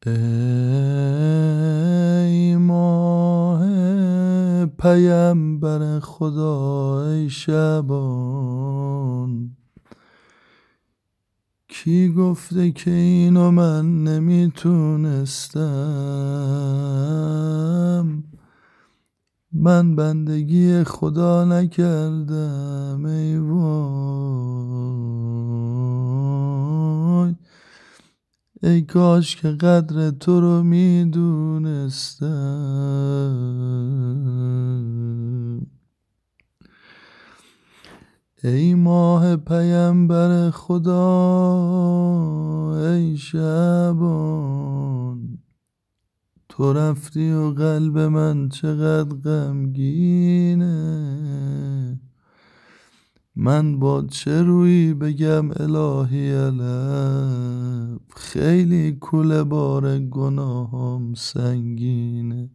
ای ماه پیمبر خدا، ای شبان، کی گفته که اینو من نمیتونستم؟ من بندگی خدا نکردم ای وای، ای کاش که قدر تو رو میدونستم. ای ماه پیمبر خدا، ای شبان، تو رفتی و قلب من چقدر غمگینه. من با چه رویی بگم الهی علف، خیلی کوله بار گناهام سنگینه.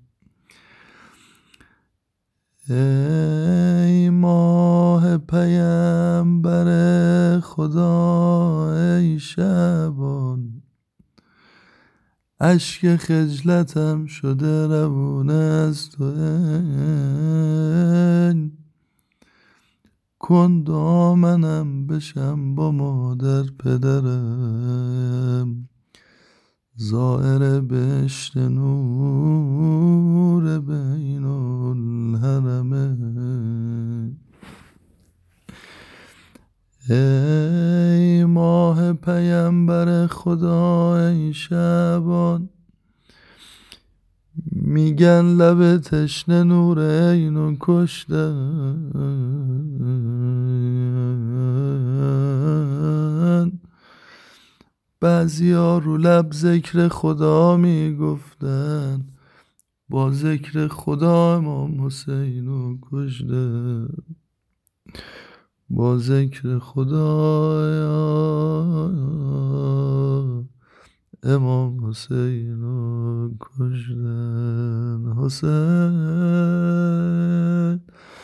ای ماه پیمبر خدا، ای شبان، اشک خجلتم شده روونه از تو. ای کن دامنم بشم با مادر پدرم، زائر بهشت نور بین الحرمین. ای ماه پیمبر خدا، ای شبان، میگن لب تشنه نور اینو کشتن. بعضیا رو لب ذکر خدا میگفتن، با ذکر خدا امام حسینو کشتن. با ذکر خدا امام حسینو کشتن. حسین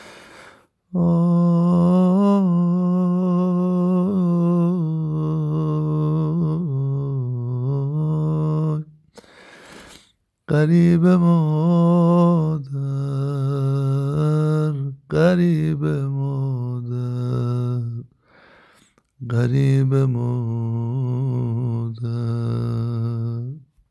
غریب مادر، غریب مادر، غریب مادر.